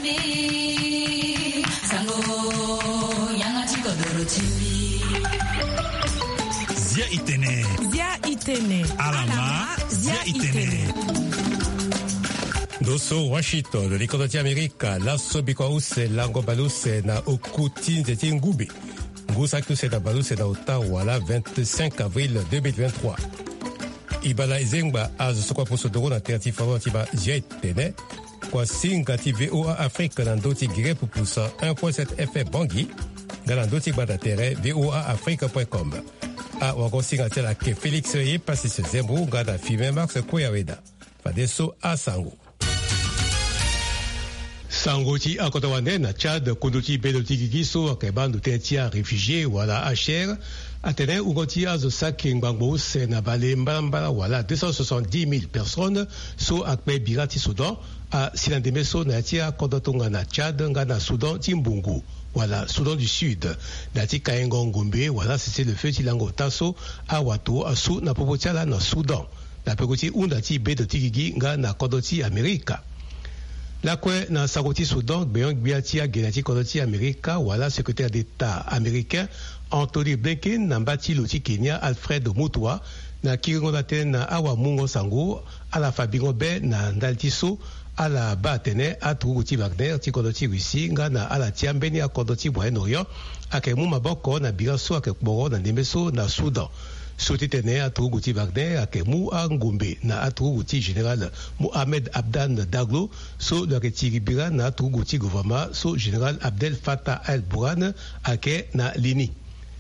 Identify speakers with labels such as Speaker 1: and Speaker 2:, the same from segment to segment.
Speaker 1: Zia Itene. Alama Zia Itene.
Speaker 2: Doso Washington, de l'économie américaine, la Sobikouse, l'Angobalus, na Okutin, Zetin Goubi. Goussakus et Nabalus, na Ottawa, la 25 avril 2023. Ibala Izengba, az Sokwa Posodoro, na Terti Favotiba Zia Itene. Kwa Singa VOA Afrique, Nandoti Gire Pupusa, 1.7 FM Bangui, Galandoti Badatere, voaafrique.com. A Wagosinga Tela ke Félix Ye, Passis Zembrou, Gada Fime Max Koyaweda. Fadeso a Sango. Sangoti a Kotawane na Tchad, Kondoti Bedoti Gigiso, Kebandu Tetia, réfugié, wala HR, Atene Ugoti Azosaki Ngbango, na Bale Mbala, wala 270 000 personnes, so Akme Birati Soudan, a Silandemeso Natia, Kodotonga na Tchad, Ngana Soudan, Timbungu. Voilà, Soudan du Sud. Nati Kaengo Ngombe, voilà, c'est le feu Tilango Tasso, à Wato, à Sou, na Popotiala, na Soudan. La Pekoti Undati Bedoti Gigi, Ngana Kodoti Amerika. La kwe na Sagoti Soudan, Beyong Biatia Genati Kodoti Amerika, voilà, secrétaire d'État américain, Anthony Blinken, Nambati Loti Kenya, Alfred Mutua, na Kiringolate na Awa Mungo Sango, à la Fabingo Be, na Ndaltiso, à la Batene, à Tougouti Wagner, Tikodoti Russie, Ngana, à la Tiambeni, à Kodoti Moyen-Orient, à Kemou Maboko, na Biraso, à Kekboro, na Nemeso, na Soudan. Sotitene à Tougouti Wagner, à Kemou, à Ngombe, na à Tougouti général Mohamed Abdan Daglo, so le Retiribira, na Tougouti gouvernement, so général Abdel Fattah El-Bourhan, à Ke, na Lini.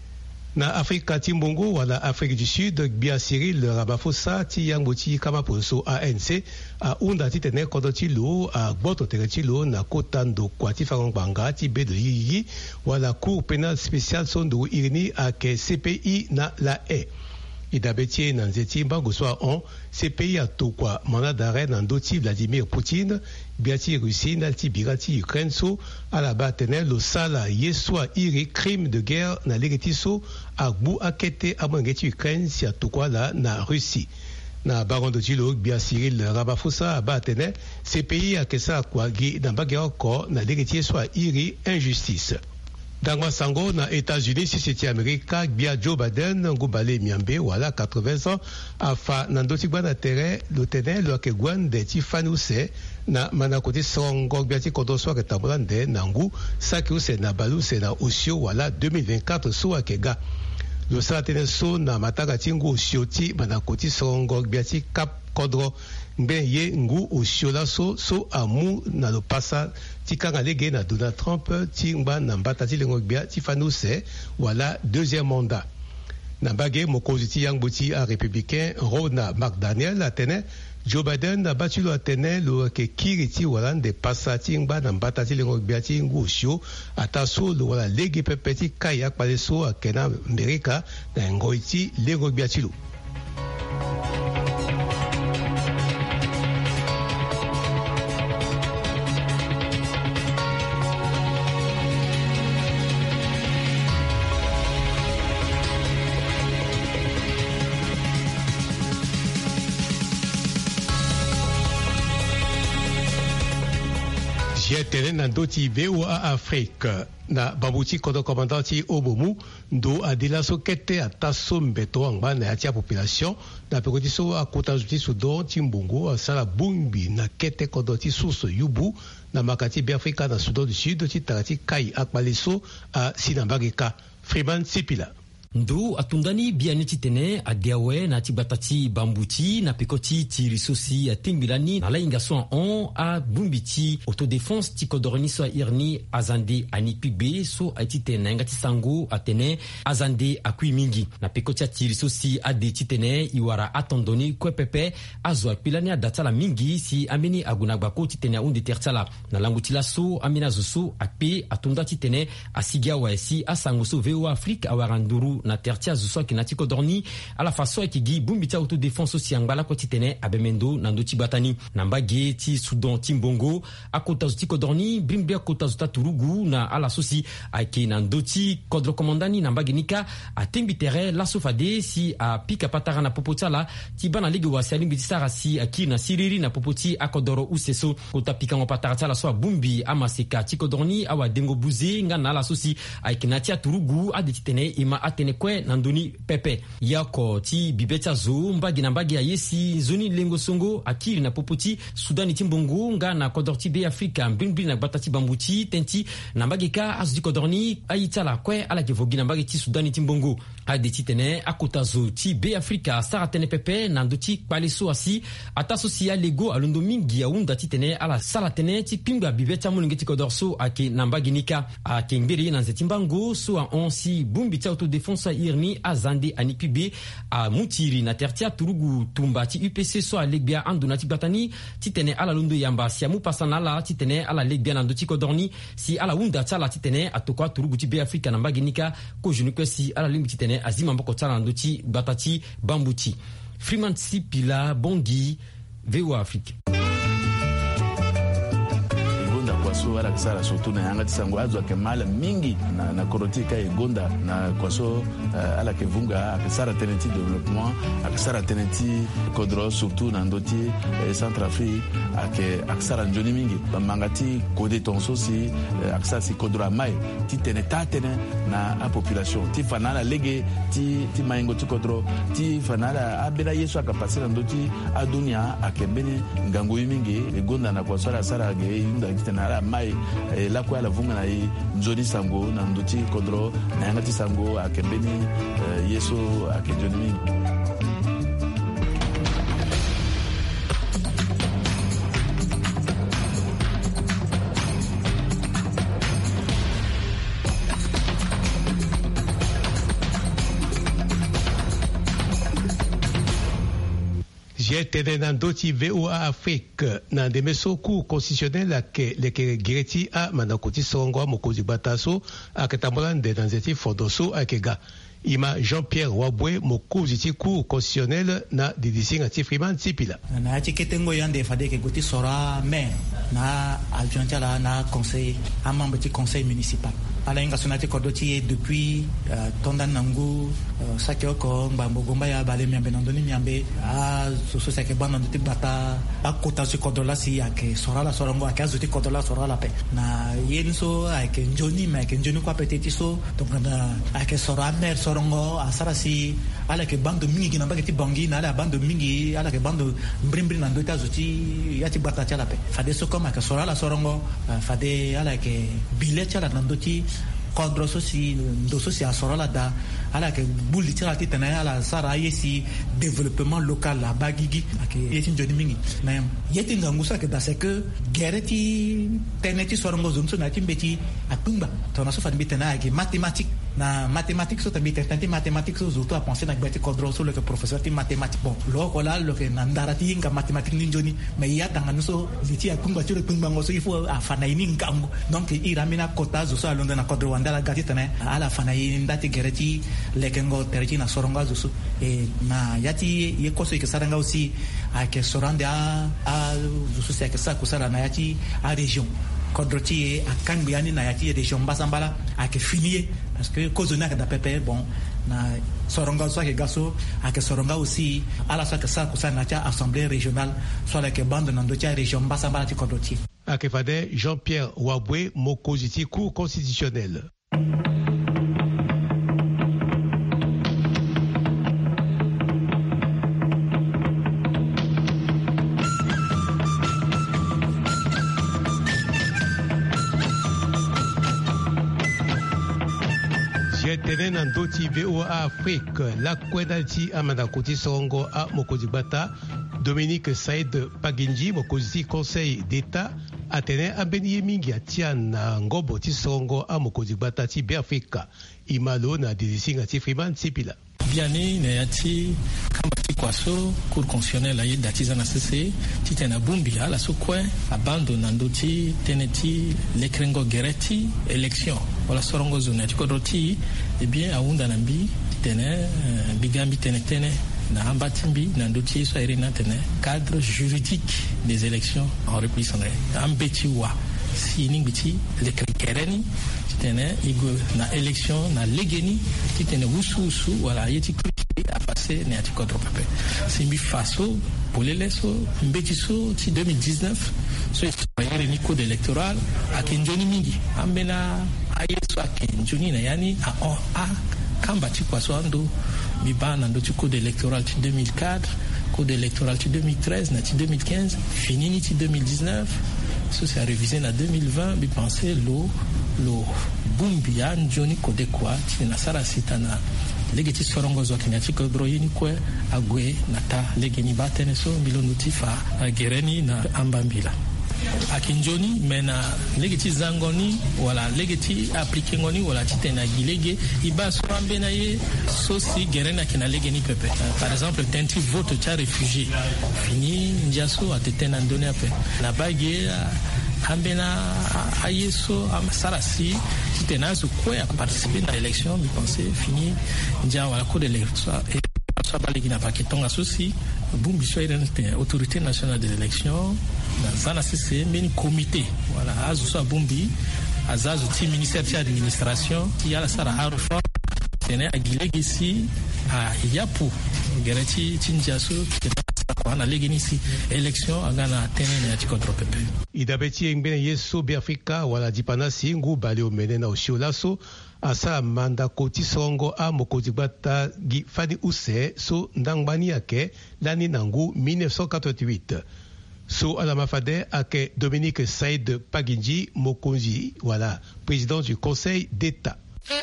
Speaker 2: Na Afrique Timbongo, wala Afrique du Sud, Bia Cyril Rabafosa, Tiyangoti Kamaposo ANC, a Unda Titene Kodotilo, a Gboto Teretilo, na Kotando Kwati Farangbanga, Tibé de Yigi, wala Cour pénale spéciale Sondo Irini, a Ke CPI na la haie. Idabetier Nanzeti Mbangoswa on, CPI a Tokwa, mandat d'arrêt Nandoti Vladimir Poutine, Biati Russie, Nalti Birati Ukraine, so, à la Batene, le Sala, Yeswa Iri, crime de guerre, na Legetiso, a Gbu Akete, Amangeti Ukraine, si a Tokwa la, na Russie. Na Baron de Tilo, Bia Cyril Rabafosa, à Batene, CPI a Kesa Kwagi, na Bagayoko, na Legetier soit Iri, injustice. Dans Sango, na États-Unis, si c'était Amérique, Bia Joe Biden, Ngoubale Miambe, voilà, 80 ans, afa Nandotigba na terre, le tenel, le Kegwan, de Tifanouse, na Manakote Songo, Biati Kodoswa, Ketambrande, Nangu, Sakiuse, na Baluse, na Osio, voilà, 2024, so Akega. Le Salateneso, na Matagatingu, Osioti, Manakoti Songo, Biati Cap Kodro, Mbenye, Ngu, Osio, Lasso, so Amu, na le Passa, Tikanga Lege, na Donald Trump, Tingba, Nambatati Lengogbia, Tifanouse, voilà, deuxième mandat. Nambage, Mokoziti Yangboti, un républicain, Rona McDaniel, Atene, Joe Biden a battu l'Atene, le Kiriti, voilà, de Passati, Ngba, Nambatati Lengogbia, Tingu, Osio, Ataso, le voilà, Lege Pepeti, Kayak, Paleso, à Kena, Amerika, Ngoiti, Lengogbia Tilo. Tene Nandoti VOA Afrique na Babuti Kodo Komandati Obomu ndo adila sokete ataso mbeto angba na atia population na pekodiso akotazuti Soudan Timbongo asala bumbi na kete kodoti source yubu na makati bi Afrika na Soudan du Sud ti tarati kai akbaliso a Sinambageka Freeman Sipila.
Speaker 3: Ndo atundani biani titene adiawe na tibatati bambuti na pekoti tirisosi atingbilani na lainga soin on a bumbiti autodéfense tikodorni so irni azande anipibe so atitene ngati sango atene azande akui mingi na pekoti tirisosi ade titene iwara atondoni kwepepe azwa pilani adatala mingi si ameni agunagba titene unde tertala na langutila so amina zoso akpe atunda titene asigia wa si asango so VOA Afrique awaranduru Abemendo na tertia zuso ki na tiko dorni ala faso ki gi bumbita autodéfense aussi angala ko titene Abemendo na ndoti batani na mbage ti Soudan Timbongo akota tiko dorni brimbia kota zuta turugu na ala sosi aki na ndoti kodro komandani na mbage nika atembi tere la sofade si a pika patara na popotala ti bana ligi wasi alimbiti sarasi aki na siriri na popoti akodoro useso kota pika ngopatara la so bumbi amaseka tiko dorni awa dengo buze nga na la sosi aikinati turugu adititene ima atene kwe nandoni pepe yako ti bibetia zo mbagi na mbagi ya yesi zoni lengo songo akiri na popoti Sudani Timbongo nga na kodorti be Afrika mbimbi na batati bambuti tenti na mbagi ka azudi kodorni aitala kwe ala kevogi na mbagi ti Sudani Timbongo adititene akota zo ti be Afrika saratene pepe nandoti paleso asi atasosia lego alondo mingi ya unda titene ala salatene ti pinga bibetia mulingeti kodorso ake na mbagi nika ake mbiri na Timbango so a onsi bumbiti autodéfense irni azande anipibe a mutiri na tertia turugu tumba ti UPC so a legbia anduna ti batani titene ala londo yamba si amu pasana la titene ala legbia na ndoti kodorni si ala wunda tala titene atokwa turugu ti be Afrika na mbaginika ko junu kwesi ala limbi titene azima mboko tala ndoti batati bambuti Freeman Sipila Bongi VOA Afrique
Speaker 4: kwaso ala kisara surtout na yanga tisango azwa ke mala mingi na korotika egonda na kwaso ala ke vunga akisara teneti développement akisara teneti kodro surtout na ndoti Centrafrique akisara njoni mingi bamangati kode tonso si akisara si kodro mai ti tenetane na a population ti fanala lege ti maingo ti kodro ti fanala abela yesu akapasira ndoti adunia akembeni ngango mingi egonda na kwaso ala sara ge yunda kitena mai la kwa la vunga na nzoni sango na ndoti kodro na yangati sango akembeni yeso akenjoni
Speaker 2: J'étais dans d'autres VOA Afrique, dans des messo cours constitutionnels que les Greti a manakoti songo mokozi bataso akatambolande dans des fondoso akega. Ima Jean-Pierre Wabwe mokozi ti cours constitutionnel na didising ati Freeman Sipila.
Speaker 5: Na tiketengo yande fade ke goti sora maire na adjoint na conseil a membre du conseil municipal. Ala inga sonati kodoti depuis tondan nangu sakeko mbambo gomba ya bale miambe nandoni miambe a soso sake bana ndoti bata a kota si kodola si ake sorala sorongo ake azuti kodola sorala pe na yenso ake njoni me ake njoni kwa petiti so donc na ake sora mer sorongo asara si ala ke bando mingi na bageti bangi na ala bando mingi ala ke bando mbrimbri na ndoti azuti yati bata chala pe fade so koma ake sorala sorongo fade ala ke bile chala na ndoti kodro sosi ndo sosi asorola da ala ke buli tira titana ala sara yesi développement local la bagigi ake yeti njoni mingi na yeti ngangusa ke da c'est que gereti teneti sorongo zumso na timbeti atumba tona so fa mbitena ake mathématique na mathématiques so tambi tentati mathématiques so zuto a penser na gbeti kodro so le que professeur ti mathématiques bon lo ko la lo ke nandarati nga mathématiques ni njoni mais ya tanga so liti atumba tiro tumba ngoso il faut afana ini ngangu donc iramina kota zo so alonda na kodro wandala gati tane ala fana indati gereti lekengo terji na soronga zo e na yati ye koso ke saranga aussi a ke sorande a zo so ke sa kusara na yati a région kodroti a kangbiyani na yati région basambala a ke finie parce que cause na da pepe bon na soronga so ke gaso a ke soronga aussi ala so ke sa kusara na ta assemblée régionale so la ke bande na ndoti région basambala ti kodroti
Speaker 2: a ke fade Jean-Pierre Wabwe mokoziti cour constitutionnel. Tene na ndoti VOA Afrique la kwedati amanda koti songo a mokozi bata Dominique Saïd Paginji mokozi conseil d'état atene abeni mingi atia na ngobo ti songo a mokozi bata ti be Afrika imalo na disisinga ti Freeman Sipila.
Speaker 6: Biani na yati kamba ti kwaso cour constitutionnel ayi datiza na CC ti tena bumbi ala sokwe abando na ndoti teneti lekrengo gereti election wala sorongo zona ti kodroti e bien aunda nambi titene bigambi tene na ambatimbi na ndotie so irina tene cadre juridique des élections en République centrale ambeti wa sini biti le kereni titene igo na élection na legeni titene usu wala yeti a passé ne ati contre pepe simbi faso poleleso mbeti so ti 2019 so yere ni code électoral akinjoni mingi ambena ayeso akinjoni na yani a kamba ti kwaso ando bibana ndo ti code électoral ti 2004 code électoral ti 2013 na ti 2015 finini ti 2019 so c'est révisé na 2020 bi penser lo bumbi ya njoni code kwa ti na sara sita na legeti sorongo zo kinyati ko droyini kwe agwe nata legeni batene so mbilo nutifa gereni na ambambila akinjoni mena legeti zangoni wala legeti aplikengoni wala titena gilege iba so ambena ye so si gerena kina legeni pepe par exemple tenti vote cha réfugié fini njaso atetena ndone ape na bage ambena ayeso sarasi titena so kwe a participer dans l'élection mi penser fini nja wala ko de l'élection so balegi na paketonga sosi bumbi so ira autorité nationale des élections na zana sisi meni comité voilà azu so bumbi azazu ti ministère de l'administration ti ala sara harufa tene agilegi si a yapu gerati tinjaso na legenisi élection agana tenene ati contre pepe
Speaker 2: idabeti ngene yeso biafrika wala dipana singu bale omenena osiolaso asa manda koti songo a mokoti gbata gi fadi use so ndangbani yake lani nangu 1988 so ala mafade ake Dominique Saïd Paginji Mokonzi voilà président du Conseil d'État.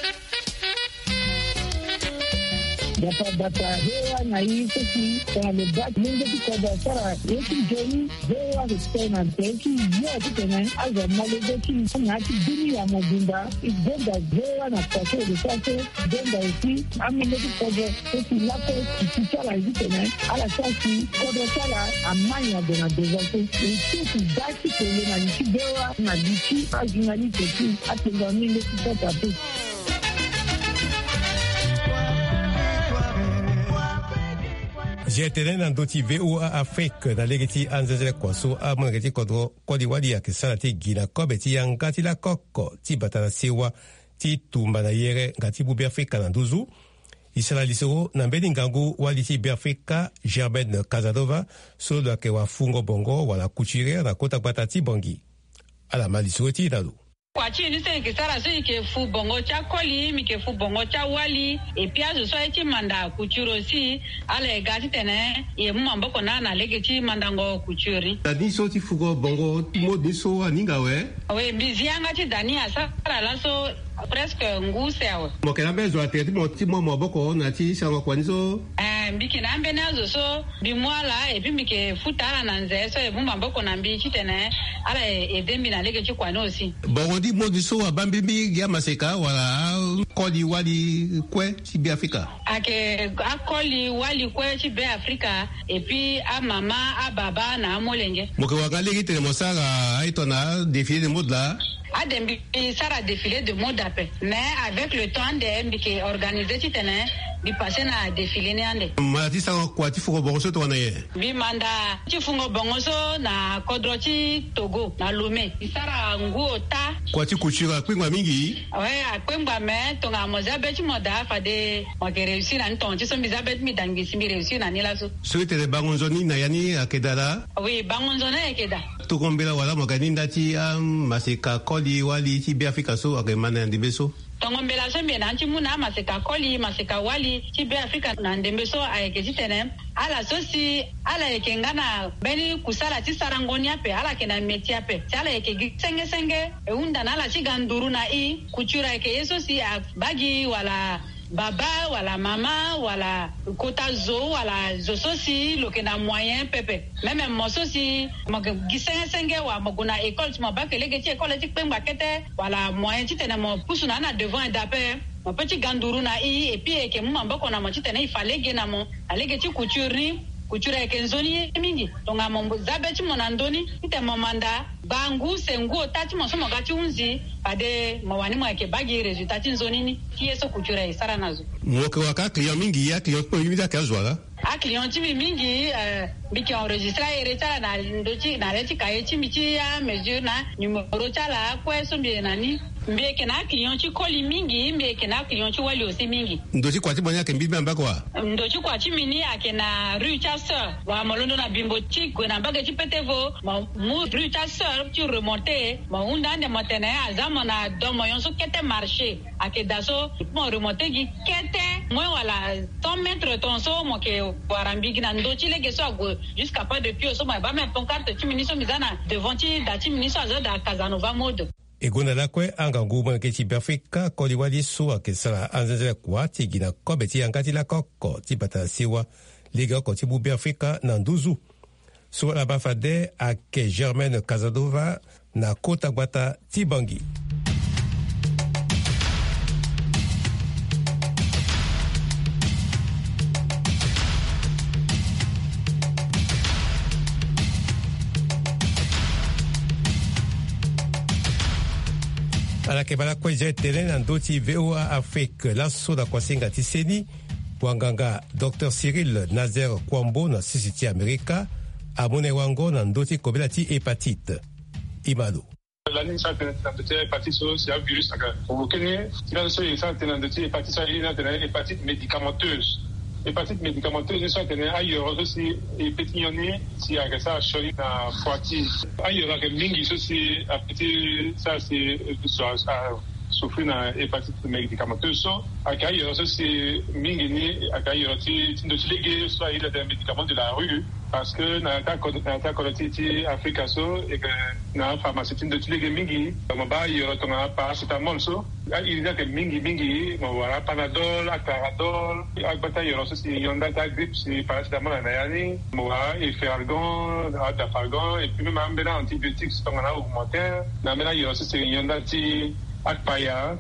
Speaker 7: Data hewa na hii sisi kwa lebaki mungu kwa dasara yeki joni hewa hutena teki yote tena aza malebeki na hati dini ya mobunda igenda hewa na kwashe lisase genda usi amileki kwa sisi lape kichala hizi tena ala sasi kwa dasara amanya dona dezase usiku daki kwenye na niki hewa na niki ajunali teki atenga mileki kwa tapu.
Speaker 2: Jetene na ndoti VOA Afrique na legeti anzele kwaso a mongeti kodro kodi wadi ya kisana ti gina kobe ti yangati la koko ti batana sewa ti tumba na yere ngati bubi Afrika na nduzu isala lisoro na mbedi ngangu wadi ti bi Afrika Germaine Kazadova so la ke wa fungo bongo wala kuchire na kota gbata ti bongi ala malisoro ti dalu
Speaker 8: kwa chini se kisara so ike fu bongo cha koli mi ke fu bongo cha wali e pia so iti manda kuchuro si ale gati tene e mumba ko na legeti mandango kuchuri
Speaker 2: tadi so ti fugo bongo mo diso aninga we
Speaker 8: bizianga ti dani asara la so presque ngusewa
Speaker 2: mo kena bezo ateti mo ti mo boko na ti sango kwanizo
Speaker 8: mbiki na mbe nazo so bimwala e bimike futala na nze so e mumba ko na mbi chitene ala e dembi na legeti kwanosi
Speaker 2: bongo di mo diso abambi ya maseka wala koli wali kwe ti bi Afrika
Speaker 8: ake akoli wali kwe ti bi Afrika et puis a mama a baba na molenge
Speaker 2: mo ke wakale kitene mo sara aito na défier de mode là
Speaker 8: Adembi sara défilé de mode d'appel mais avec le temps de mbiki organiser titene bi passer na défilé ne ande
Speaker 2: mati sa kwa ti fugo bongo so to na ye
Speaker 8: bi manda ti fungo bongo so na kodro ti Togo na Lomé sara nguota
Speaker 2: kwa ti kuchira kwingwa mingi
Speaker 8: ouais akwengba me to nga mozabe ti moda fa de mo ke réussir na nton ti so mizabet mi dangi simi réussir na nila so
Speaker 2: so te bangonzoni na yani akedala
Speaker 8: oui bangonzona ekeda
Speaker 2: to kombela wala mo ganinda ti maseka koli wali ti bi Afrika so agemana ndibeso
Speaker 8: tongombela so mbe na ntimuna maseka koli maseka wali ti be Afrika na ndembe so ayeke ti tene ala so si ala yeke ngana beni kusala ti sarangoni ape ala yeke na meti ape ti ala yeke gi senge e hunda na ala ti ga nduru na i kuchura yeke ye so si bagi wala baba wala mama wala kota zo wala zo so si loke na moyen pepe même mo so si mo gisenge wa mo guna école ti mo ba ke lege ti école ti pemba kete wala moyen ti tene mo pusuna na devant et d'après mo petit ganduru na i et puis ke mo mboko na mo ti tene il fallait ge na mo alege ti couture ni kuchura ekenzoni mingi tonga mombo zabechi monandoni ite momanda bangu sengu tati mosomo gachi unzi ade mawani mwake bagi resultat nzoni ni kieso kuchura isara nazo
Speaker 2: mwoke waka client mingi ya client po yimida kazwala
Speaker 8: a client mingi biki enregistra eretala na ndochi na leti kaechi michi ya mesure na numero chala kwa so mbi nani mbeke na client koli mingi mbeke na client wali osi mingi
Speaker 2: ndochi kwati bonya ke mbibi ambako wa
Speaker 8: ndochi kwati mini akena rue chasseur wa molondo na bimbo chiko na mbage chipetevo mu rue chasseur tu remonter ma undande motene azama na domo yonso kete marché akedaso mo remonter gi kete moi wala 100 mètres tonso mo ke warambigi na ndochi lege so ago jusqu'à pas de pio so ma ba me pancarte tu miniso mizana devant ti dati miniso azoda Casanova mode
Speaker 2: egona lakwe anga nguma ke Afrika ko liwali so ke sala anzela kwa tigina ko beti angati la koko ti batasiwa liga ko ti bubi Afrika na nduzu so la bafade a ke Germaine Casanova na kota gbata Tibangi. Ala ke bala kweje telen andoti VOA Afrique la soda kwa singa tiseni wanganga Dr. Cyril Nazer Kwambo na sisiti Amerika amone wango na ndoti kobela ti hépatite imalo
Speaker 9: l'année ça de hépatite c'est un virus aka provoqué il so ça de hépatite ça il a hépatite médicamenteuse hépatite médicamenteuse ça tenait ailleurs aussi et pétillonné si à ça choli na foati ailleurs que mingi aussi à petit ça c'est souffrir na hépatite médicamenteuse so ailleurs aussi mingi ni ailleurs ti légué soit il a des médicaments de la rue parce que na ta collectivité Africa so et que na pharmacie de légué mingi ma ba yoro to na paracetamol so il y a que mingi mo wala panadol actaradol agbata yoro so si yonda ta grippe si paracetamol na yani mo wa efferalgan adafalgan et puis même ambena antibiotiques to na augmenter na mena yoro so si yonda ti akpaya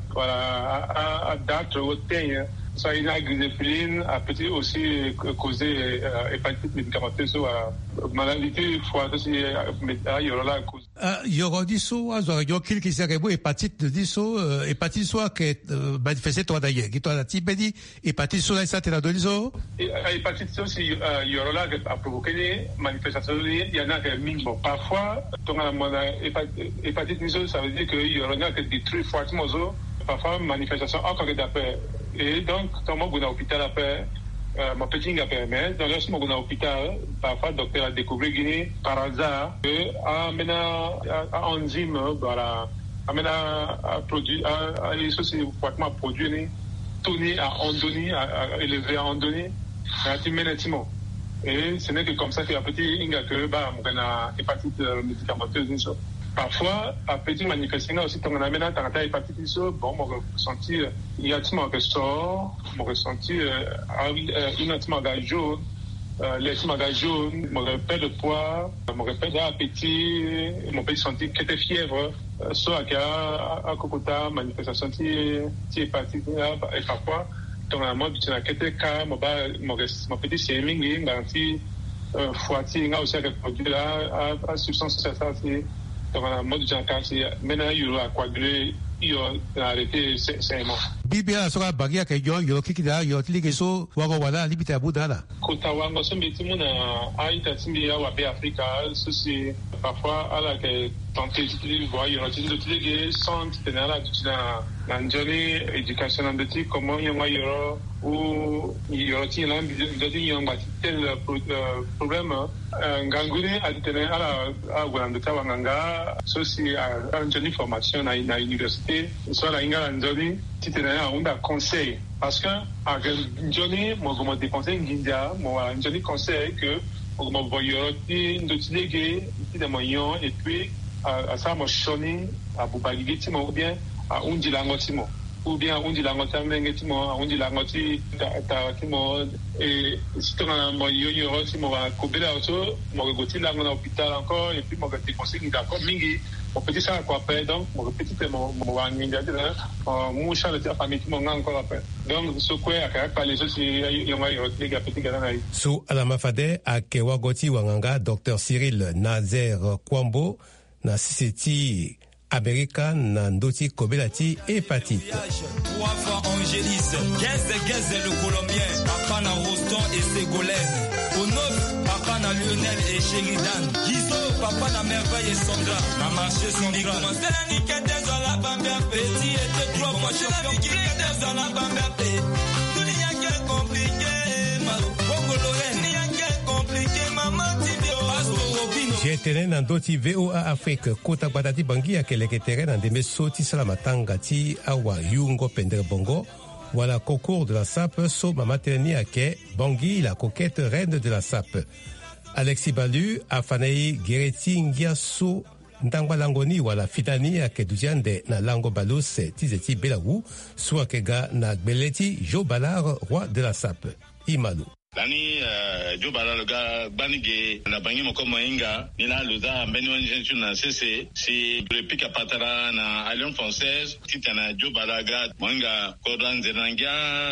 Speaker 9: voilà à date au tenir ça il a glycéphile a peut aussi causer hépatite médicamenteuse maladie foie aussi yorola cause
Speaker 2: yoro diso azo yo kilki serebo hépatite diso hépatite soit que manifesté toi d'ailleurs qui toi la tibedi hépatite soit ça te la diso
Speaker 9: hépatite aussi yorola a provoqué manifestation il y en a que minimum parfois ton hépatite diso ça veut dire que yorola que détruit fortement parfois manifestation encore d'après et donc quand moi à l'hôpital après mon petit gars permet dans le moment à l'hôpital parfois docteur a découvert Guinée par hasard que amena enzyme voilà amena à produit à les sociétés fortement produit tourner à andoni à élever à andoni à timénétiment et ce n'est que comme ça que petit inga que bah mon hépatite médicamenteuse parfois à petit manifestation aussi quand on amène à ta hépatite bon mon ressenti il y a tout mon ressort mon ressenti inutilement jaune les jaune mon repère de poids mon repère d'appétit mon petit senti que était fièvre soit à cocota manifestation ti hépatite et parfois ton amant tu n'as qu'était cas mon petit sémingi garanti foiti nga aussi avec produit là à substance ça donc on a mode de cancer maintenant il y a coagulé il a arrêté sainement
Speaker 2: bibia soka bagia ke yo kikida yo tiligeso wako wala libita abudala
Speaker 9: kota wango so mbetimu na aita timbi ya wa be Africa ceci parfois ala que tenter de voir yo de tilege sans tenir là na njoni education and the comment yo ou yo tient de yo tel problème ngangune a tenir ala agwanda tawanga ceci a njoni formation na université soit la ingala njoni titena onda conseil parce que à njoni mo gomo dépenser ngindia mo njoni conseil que mo voyoti ndotilege de moyen et puis à ça mo choni à bubagiti mo bien à undilango timo ou bien on dit la ngoti amenge timo on dit la ngoti ta timo et si tu as mo yo si mo va kobela oso mo goti la ngona hôpital encore et puis mo gati conseil d'accord mingi on peut dire ça quoi après donc mon petit mo va ninja de mo charle de famille mo encore après donc ce quoi a pas les autres yo ma yo les gars petit gars na
Speaker 2: Su alamafade akewa goti wanganga Dr Cyril Nazer Kwambo na siseti America na ndoti kobelati hépatite.
Speaker 10: 3 fois Angélis, 15 le Colombien, papa na Roston et Ségolène. Au 9, papa na Lionel et Sheridan. Gizo, papa na Merveille et Sandra. Na marché Sandra. C'est la nique des à la bambia petit et 3 fois champion qui est dans la bambia petit. Tout n'y a qu'un compliqué, Congolais, n'y a qu'un compliqué, maman Tibio.
Speaker 2: Jetene na ndoti VOA Afrique kota batati bangi ya keleke terrain na ndeme soti salamatanga ti awa yungo pendere bongo wala concours de la SAP so mamateni ake bangi la coquette reine de la SAP. Alexis Balu afanei gereti ngia so ndangwa langoni wala fitani ake duziande na lango balose tizeti belawu so akega na gbeleti Jo Ballard roi de la SAP. Imalu.
Speaker 11: Lani Jo Ballard le gars banige na bangi moko moinga ni la luza mbeni wanjenchu na CC si repique à patara na Alliance Française titana Jo Ballard moinga Cordon Zenangia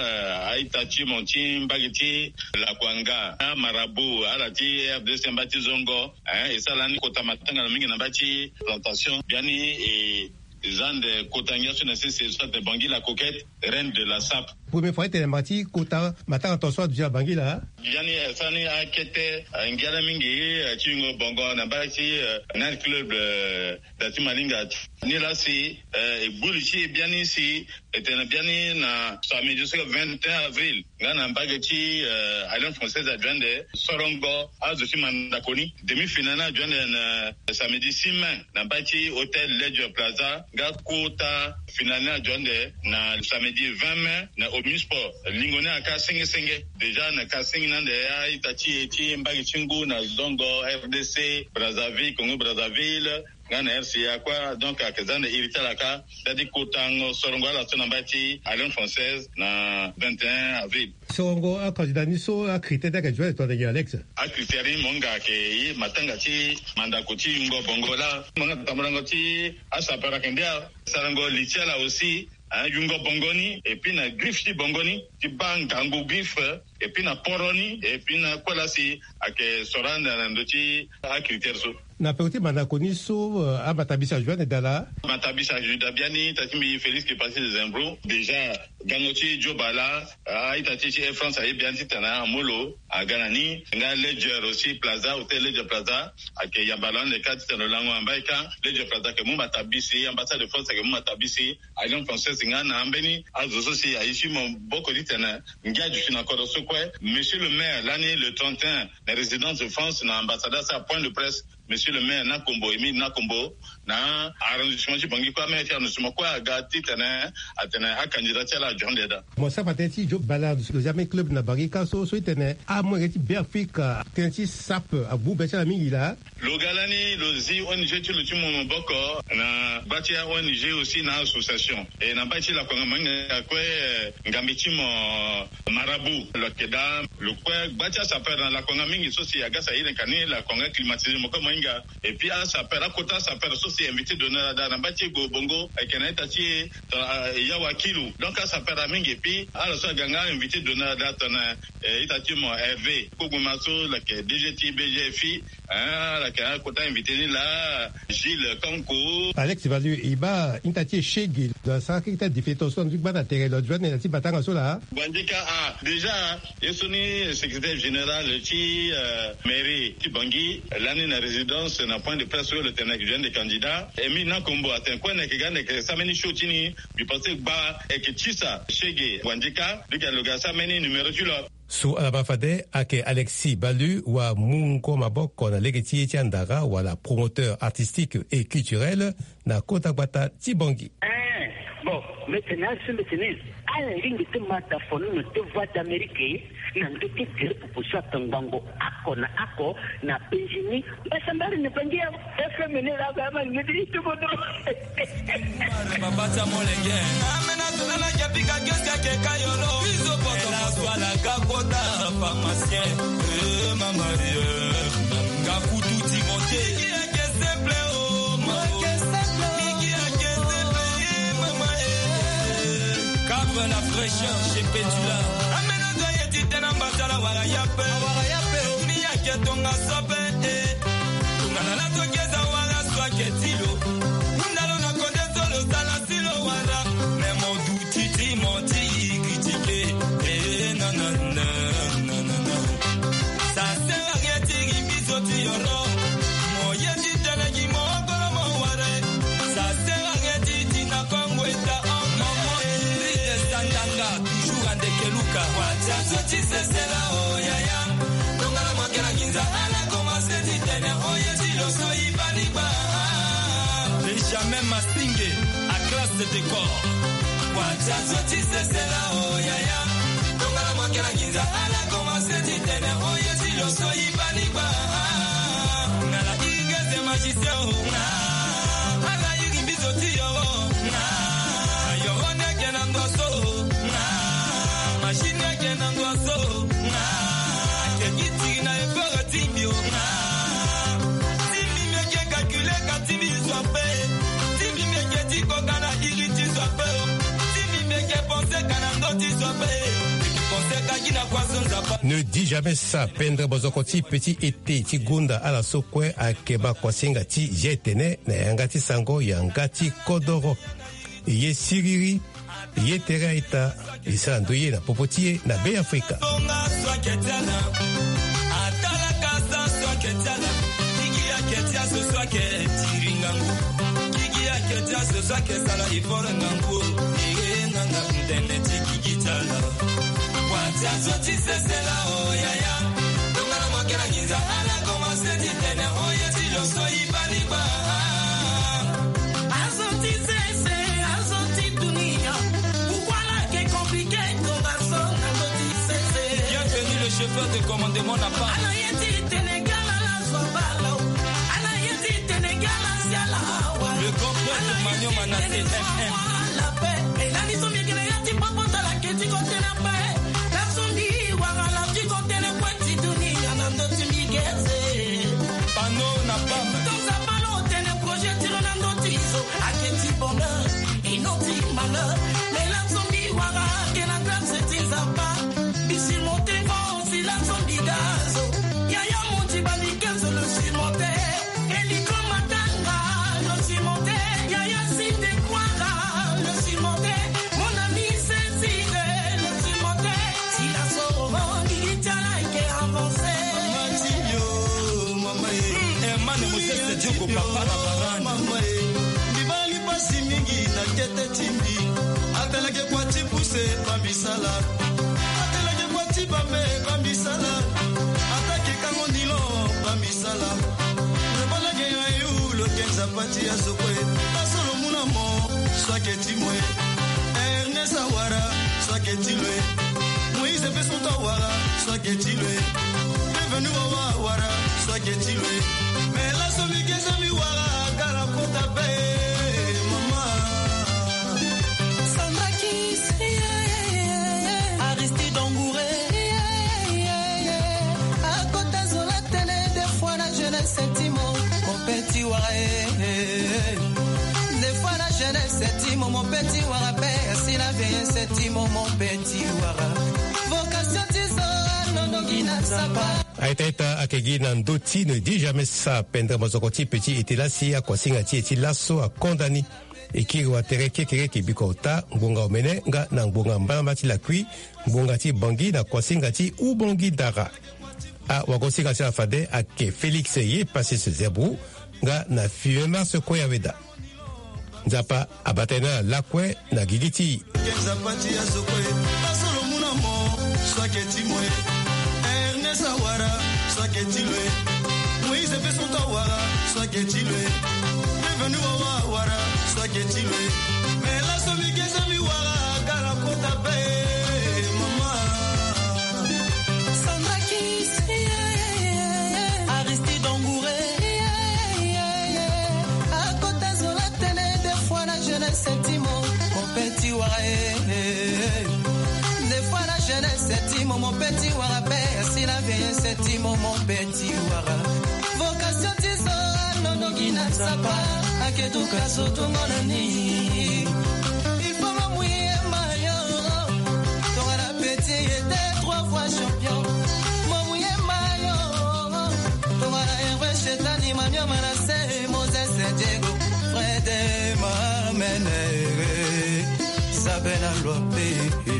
Speaker 11: Aitachi Montim Bagiti la Kwanga Marabout alati FDC Mbati Zongo et ça lani kota matanga na mingi na bati plantation biani et Zande Kotanga sur la CC soit de Bangui la coquette reine de la SAP.
Speaker 2: Première fois t'es mati kota matanga to soit déjà Bangui là.
Speaker 11: Yani sani akete ngala mingi chingo bongo na bati night club dati malinga ni là si bulichi biani si était biani na samedi jusqu'au 21 avril ngana mbagati Alliance Française adjointe Sorongo azofi mandakoni demi-finale adjointe na samedi 6 mai na bati hôtel Ledger Plaza ga kota finale adjointe na samedi 20 mai na Omnisport lingone aka senge déjà na kasing nande ya itachi eti mbagi chingu na Zongo RDC Brazzaville Congo Brazzaville ngana RCA quoi donc akezande irita laka dadi kotango Sorongo la tonambati Alliance Française na 21 avril.
Speaker 2: Sorongo a candidat niso a critère da jouer toi de Alex.
Speaker 11: A critère monga ke matanga ti mandako ti ngo bongo la monga tamurango ti asapara kendia sarango lichela aussi Yungo Bongoni, et puis na Griffe Bongoni, qui bang Gango Griffe, et puis na Poroni, et puis na Kolasi, ake Soranda Nandoti, a Kriterso.
Speaker 2: Na peuti mandakoni so a Matabisa Juan dala.
Speaker 11: Matabisa Judabiani, Tatimi Félix qui est passé des Imbro. Déjà, Gangoti Jo Ballard, a Itati France a bien titana à Molo, à Ganani, nga Ledger aussi Plaza, hôtel Ledger Plaza, ake Yambalan le 4 titano lango ambaika, Ledger Plaza que mou Matabisi, ambassade de France que mou Matabisi, Alliance Française nga na ambeni, azoso si aishi mon boko titana, nga du fina koroso kwe, monsieur le maire, l'année le 31, la résidence de France na ambassade sa point de presse. Monsieur le maire Nakombo, Emile Nakombo, na arrondissement du Bangui, quoi, mais arrondissement quoi, gâti, tena, à candidature à la John Deda.
Speaker 2: Moi, ça va être Joe Ballard, le jamais club na Bangui, quand so, tena, à moi, il bien fait qu'un petit sap, à bout, ben, c'est la mingi là.
Speaker 11: Le galani, le zi, ONG, tu le tu mon boko, na bâti à ONG aussi, na association. Et na bâti la Kongamanga, quoi, ngambiti mon marabout, le Keda, le quoi, bâti à sa père dans la Kongamingi, aussi, à Gassa, il est la Konga climatisée, mon comme et puis à sa père, à côté sa père, aussi invité d'honneur à Nabati Bongo, et Kanatachi, Yawakilu. Donc à sa père à Ming, et puis à la soirée Ganga, invité d'honneur à Datana, Itati mon Hervé, Kogumaso, la DGT, BGFI, la côté invité là, Gilles Kanko.
Speaker 2: Alex Valu, Iba, Intati Chegil, dans sa qualité de défaitation du Bana Terre, l'autre journée, Nati Batanga Sola.
Speaker 11: Bandika, déjà, il est secrétaire général, qui mairie, qui Bangui, l'année na résidence na point de presse sur le terrain qui vient des candidats et mi na kombo aten quoi na kigane que ça meni chotini bi pensé ba et que tisa chege wandika bika le gars ça meni numéro tu là
Speaker 2: Su alabafade ake Alexis Balu wa Mungo Maboko na legeti tiandara wala promoteur artistique et culturel na Kota Bata Tibongi.
Speaker 12: Bon, maintenant ala lingi te mata fono no te voix d'Amérique na ndoki tere proposition tangango ako na Benjini basambari ne pangia FM ne la gama ngidi to bodo
Speaker 10: babata molenge amena tuna japika kesi ke kayolo bizo poto swala kakota pharmacien mama ngakutu timote ke simple o mama Cap la fraîcheur chez Pétula amena doye titena mbazala wala yape dunia ketonga sobe tungana la tokeza wala swaketilo ndalo na kondezo lo sala silo wala memo dutiti moti critique na na na na na ça sert à rien tiri bizoti yoro moye titena ki mo golo mo wale ça sert à rien titi na kongweta toujours en dekeluka wachazo chisesela oyaya tongala makela kinza ala commencer ditene oye silo soibani ba Benjamin Mastinge à classe de décor wachazo chisesela oyaya tongala makela kinza ala commencer ditene oye silo soibani ba ngala igeze magicien ala yimbizo tiyo yo one kenando so machine kenando so akekiti na efora timbio timbi meke calculer katimi sope timbi meke tiko kana iriti sope timbi meke penser kanando ti sope
Speaker 2: Ne dis jamais ça, pendre bozokoti petit été tigunda ala sokwe akeba kwasinga ti jetene na yangati sango yangati kodoro ye siriri ye teraita isa ndoye na popotie na be Afrika
Speaker 10: chauffeur de commandement n'a pas. Le complet de Magnon Manassé Pano n'a pas.
Speaker 13: Bibali pasi mingi na kete timbi ateleke kwa tipuse pambisala ateleke kwa tipambe pambisala atake kango nilo pambisala nebalake ayu lo kenza pati ya sokwe asolo munamo swaketimwe Ernest Awara swaketilwe Moïse Pesonto Awara swaketilwe Bienvenue Awara swaketilwe mais la somi kezami wara kala kota be mama
Speaker 14: Sandra Kiss Aristide Ongouré à côté de la télé des fois la jeunesse sentiment mon petit wara des fois la jeunesse sentiment mon petit wara si la vieille sentiment mon petit wara vocation tisora non gina sapa
Speaker 2: Aitaita akegi na ndoti ne dit jamais ça pendre mazokoti petit était là si akosinga ti eti lasso a condamné ekiri wa tere kekere kibiko ta ngonga omene nga na ngonga mbamba ti la kui ngonga ti bangi na kosinga ti u bangi dara a wakosinga ti afade ake Félix ye passé ce zebou nga na fiema se koya weda nzapa abatena lakwe na gigiti
Speaker 13: Zapati ya sokwe basolo munamo swaketimwe Ernest Awara swaketilwe Moïse Pesonto Awara swaketilwe Bienvenue Awara swaketilwe mais la somi kezami
Speaker 14: Des fois la jeunesse c'est Timo mon petit wara père. Si la vieillesse c'est Timo mon petit wara. Vocation tiso nono gina sapa. Aketu kaso to monani. Il faut m'amouiller mayo. Ton la petit était 3 fois champion. M'amouiller mayo. Ton la herbe chetani manio manase. Moses Diego. Fred Mamenere. Sabena Lope.